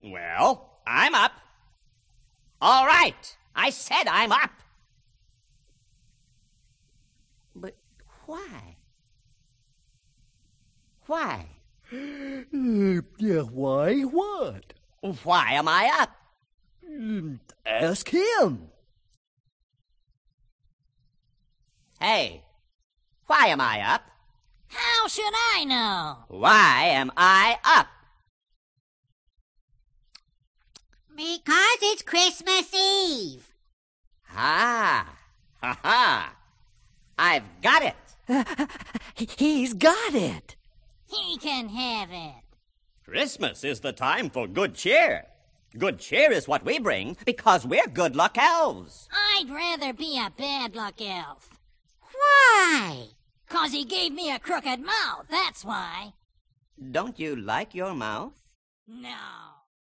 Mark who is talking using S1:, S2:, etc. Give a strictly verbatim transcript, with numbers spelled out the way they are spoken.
S1: Well, I'm up. All right, I said I'm up. But why? Why?
S2: Uh, yeah, why what?
S1: Why am I up?
S2: Um, ask him.
S1: Hey, why am I up?
S3: How should I know?
S1: Why am I up?
S3: Because it's Christmas Eve.
S1: Ah, ha ha. I've got it.
S2: He's got it.
S3: He can have it.
S1: Christmas is the time for good cheer. Good cheer is what we bring because we're good luck elves.
S3: I'd rather be a bad luck elf. Why? 'Cause he gave me a crooked mouth, that's why.
S1: Don't you like your mouth?
S3: No.